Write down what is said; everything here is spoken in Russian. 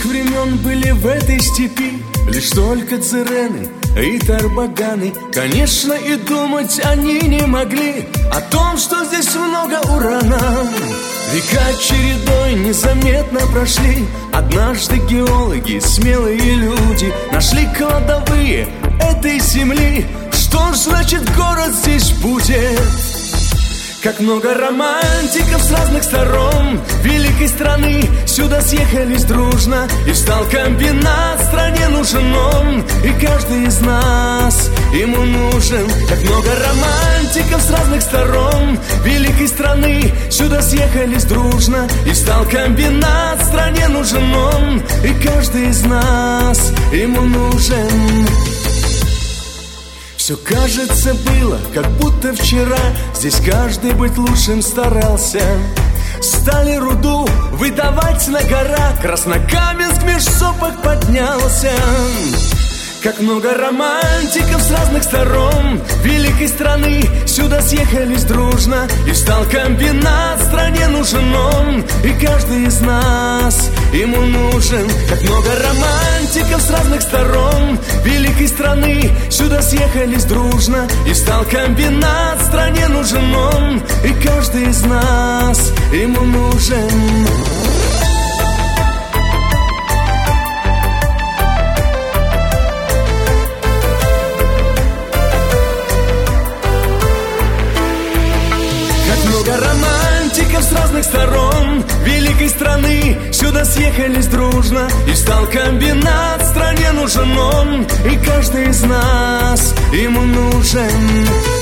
тех времен были в этой степи лишь только цирены и тарбаганы. Конечно, и думать они не могли о том, что здесь много урана. Века чередой незаметно прошли. Однажды геологи, смелые люди, нашли кладовые этой земли. Что ж значит город здесь будет? Как много романтиков с разных сторон великой страны сюда съехались дружно, и стал комбинат, стране нужен он, и каждый из нас ему нужен. Как много романтиков с разных сторон великой страны сюда съехались дружно, и стал комбинат, стране нужен он, и каждый из нас ему нужен. Все, кажется, было, как будто вчера. Здесь каждый быть лучшим старался. Стали руду выдавать на горах, Краснокаменск меж сопок поднялся. Как много романтиков с разных сторон великой страны сюда съехались дружно, и стал комбинат, стране нужен он, и каждый из нас ему нужен. Как много романтиков с разных сторон великой страны сюда съехались дружно, и стал комбинат, стране нужен он, и каждый из нас ему нужен. Много романтиков с разных сторон великой страны сюда съехались дружно, и стал комбинат, стране нужен он, и каждый из нас ему нужен.